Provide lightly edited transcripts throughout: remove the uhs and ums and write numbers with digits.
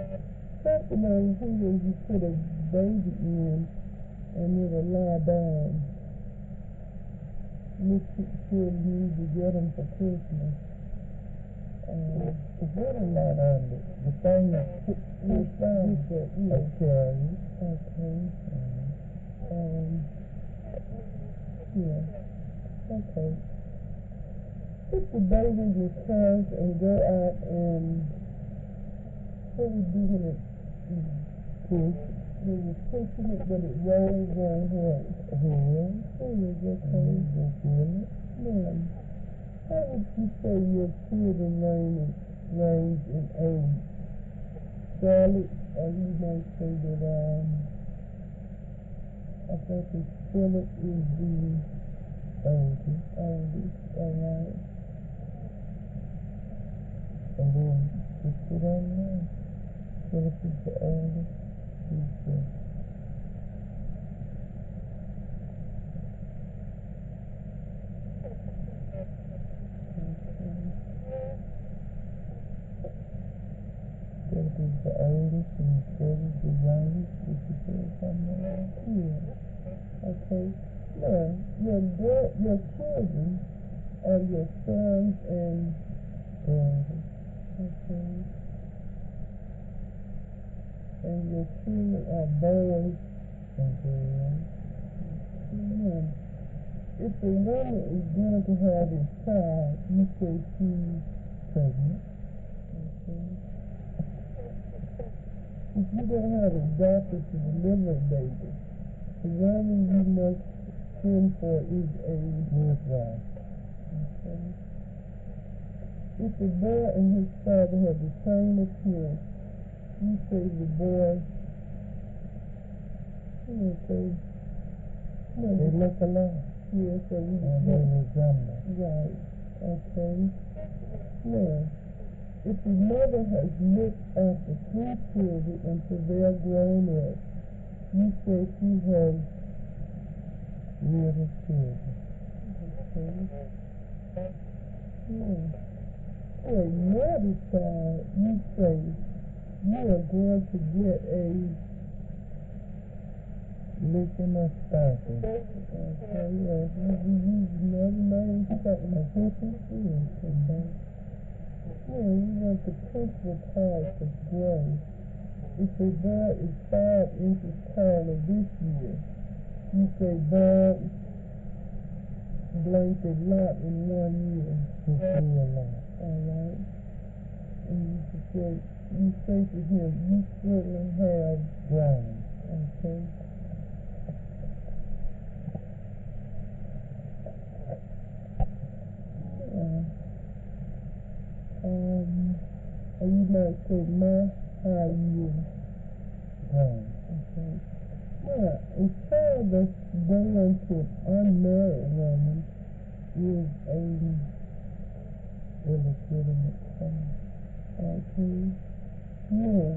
Something over here you put a baby in and it'll lie down. Look sure you need to get them for Christmas. Is that a lot on the thing that puts down? Okay. Okay. Yeah. Okay. Put the baby in your purse and go out and what we do when it push? When you're pushing it, but it rolls on what? Okay. Ma'am, how would you say your children range in age? Charlotte, or you might say that I think that Philip is the oldest, alright. And then just put on there. Philip is the oldest. He's the Philip is the oldest and Philip is the youngest. Did you say something like that? Yeah. Okay. Now, your children are your sons and daughters. Okay. And your children are boys and girls. Yeah. If a woman is going to have a child, you say she's pregnant. Okay. If you don't have a doctor to deliver a baby, the woman you must send for is a midwife. Okay. If the boy and his father have the same appearance, you say the boy. They look alike. Yeah, so we they resemble. Right. Okay. Now, if the mother has looked after 3 children until they are grown up, you say she has little children. Okay. Yeah. For another child, you say you are going to get a licking or spanking. Okay, yes. You use another name for something. A whipping? Yes, okay. Yeah, you want the principal parts of growth. If a boy is 5 inches taller this year, you say Bob blanked a lot in 1 year. He grew a lot. Alright. And you say to him, you certainly have grown. Okay. Or you might say, how you grown. Okay. Now, a child that's born to an unmarried woman is a illegitimate son. Okay. Yeah.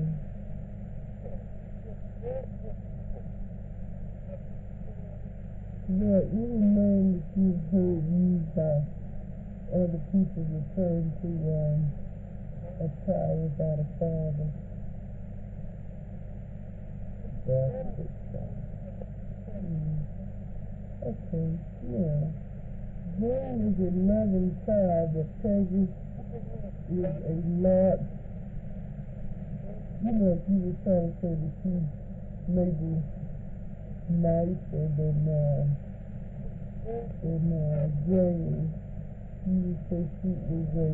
There are any name that you've heard used by other people referring to a child without a father? Bastard son. Okay, yeah. Jane is a loving child, but Peggy is a lot. You know, if you were trying to say that she's maybe nicer than Jane, you would say she is a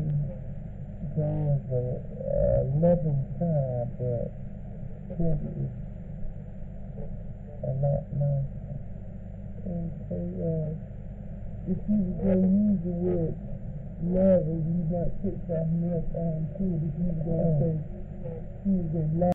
loving child, but Peggy is a lot nicer. Okay, if you were going to use the word loving, you might put something else on too. If you were going to say she is a